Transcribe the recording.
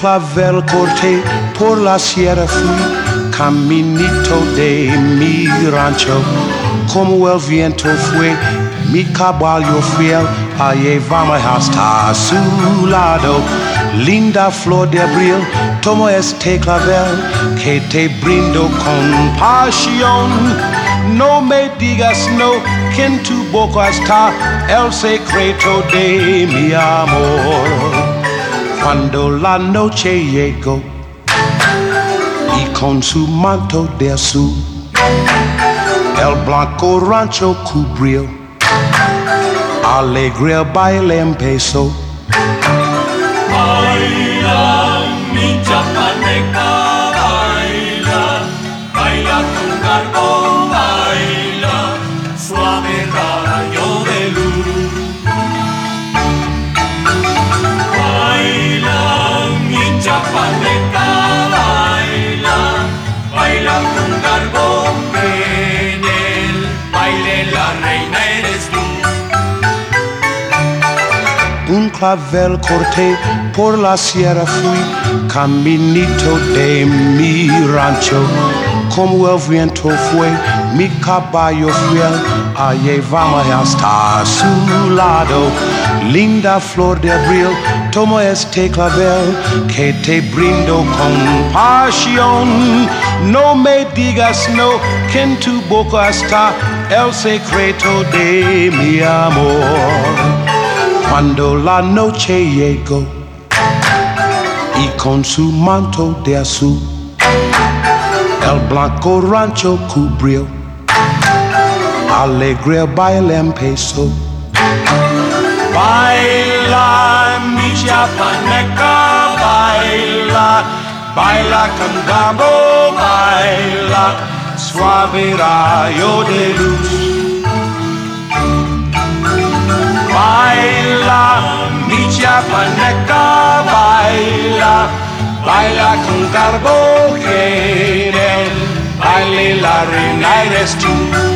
clavel corté por la sierra fui, caminito de mi rancho, como el viento fue mi caballo fiel, a llevarme hasta su lado. Linda flor de abril, tomo este clavel que te brindo con pasión. No me digas no, que en tu boca está el secreto de mi amor. Cuando la noche llegó y con su manto de azul el blanco rancho cubrió, alegre el baile empezó. Baila, mi chapaneca, baila, baila tu carbón, baila, suave rayo de luz. Baila, mi chapaneca, baila, baila tu carbón, en el baile la reina eres tú. Un clavel corté por la sierra fui, caminito de mi rancho, como el viento fue mi caballo fiel, a llevarme hasta su lado. Linda flor de abril, tomo este clavel que te brindo con pasión. No me digas no, que en tu boca está el secreto de mi amor. Cuando la noche llegó y con su manto de azul el blanco rancho cubrió, alegre el baile empezó. Baila, mi chapaneca, baila, baila con gambo, baila, suave rayo de luz. Baila, mi chapaneca, baila, baila con carbón, que en el baile la reina eres tú.